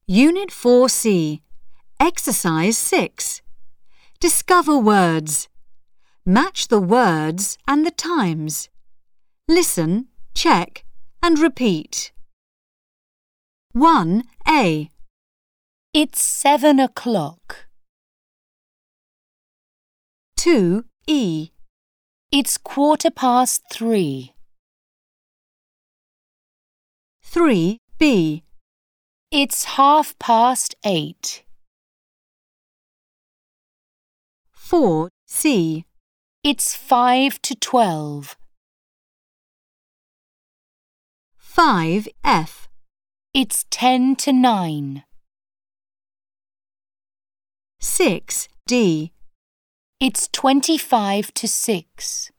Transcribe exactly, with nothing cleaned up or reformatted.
Unit four C. Exercise six. Discover words. Match the words and the times. Listen, check, and repeat. one A. It's seven o'clock. two E. It's quarter past three. three B. It's half past eight. four C. It's five to twelve. five F. It's ten to nine. six D. It's twenty-five to six.